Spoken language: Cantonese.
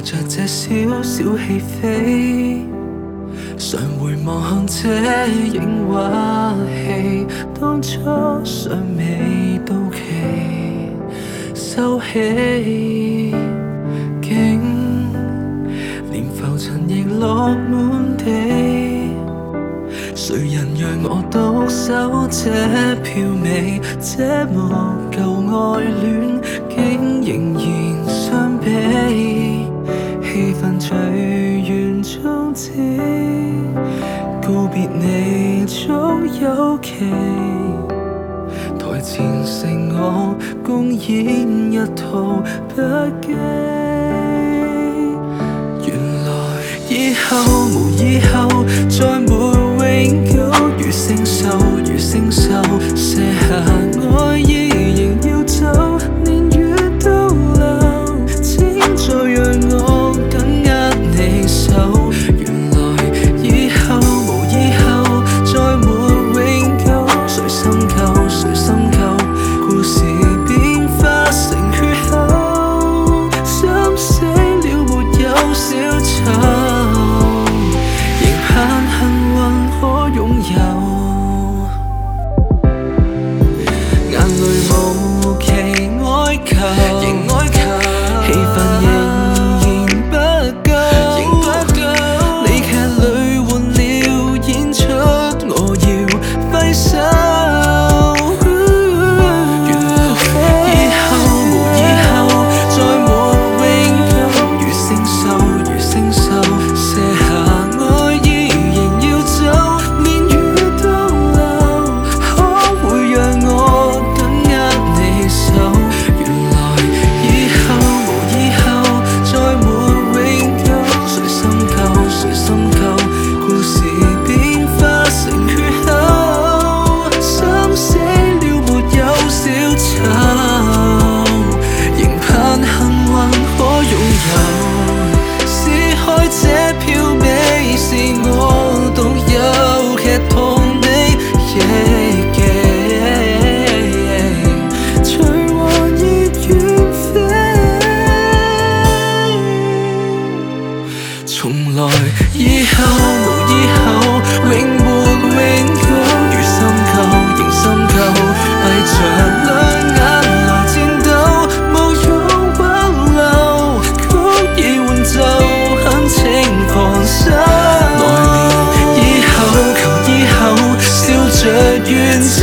着這小小戲飛，常回望看這影畫戲，當初尚未到期收起，竟連浮塵亦落滿地。誰人讓我獨守這飄美？這幕舊愛戀竟仍然相比，氣氛隨緣終止，告別你早有期。台前剩我公演一套不羈，原來以後無以後，再沒永久。如星宿，如星宿，卸下愛意仍要走，年月倒流，請再讓我緊握你手。原來以後無以後，再沒永久。誰深究，誰深究，故事變化成缺口，心死了沒有小丑，仍盼幸運可擁有。眼淚無期哀求，仍哀求，氣氛仍然不夠，你劇裏換了演出，我要揮手。原來以後無以後，再沒永久。如星宿，如星宿，卸下愛意仍要走，年月倒流，可會讓我緊握你手？原來以後無以後，再沒永久。誰深究，誰深究，故事變化成缺口，心死了沒有小丑，仍盼幸運可擁有。撕開這飄美，是我獨有劇痛的憶記，隨和熱遠飛。從來以後無以後，永沒永久。如深究，仍深究，閉着兩眼來戰鬥，無用挽留，曲已換奏，懇請放手。來年以後，求以後，笑着遠走。